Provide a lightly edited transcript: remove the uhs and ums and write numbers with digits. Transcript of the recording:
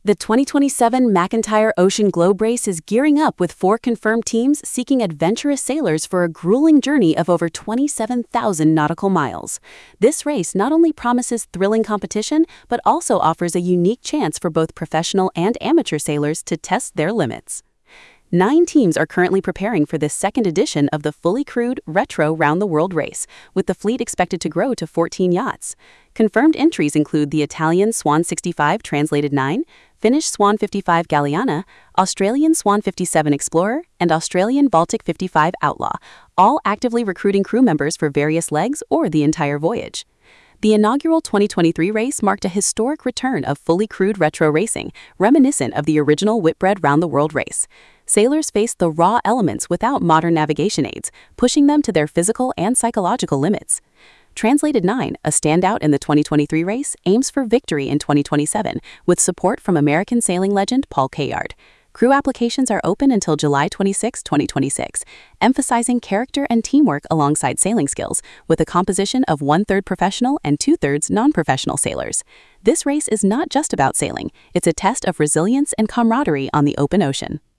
The 2027 McIntyre Ocean Globe Race is gearing up with 4 confirmed teams seeking adventurous sailors for a grueling journey of over 27,000 nautical miles. This race not only promises thrilling competition, but also offers a unique chance for both professional and amateur sailors to test their limits. 9 teams are currently preparing for this second edition of the fully crewed retro round-the-world race, with the fleet expected to grow to 14 yachts. Confirmed entries include the Italian Swan 65 Translated 9, Finnish Swan 55 Galliana, Australian Swan 57 Explorer, and Australian Baltic 55 Outlaw, all actively recruiting crew members for various legs or the entire voyage. The inaugural 2023 race marked a historic return of fully crewed retro racing, reminiscent of the original Whitbread round-the-world race. Sailors faced the raw elements without modern navigation aids, pushing them to their physical and psychological limits. Translated 9, a standout in the 2023 race, aims for victory in 2027, with support from American sailing legend Paul Kayard. Crew applications are open until July 26, 2026, emphasizing character and teamwork alongside sailing skills, with a composition of 1/3 professional and 2/3 non-professional sailors. This race is not just about sailing, it's a test of resilience and camaraderie on the open ocean.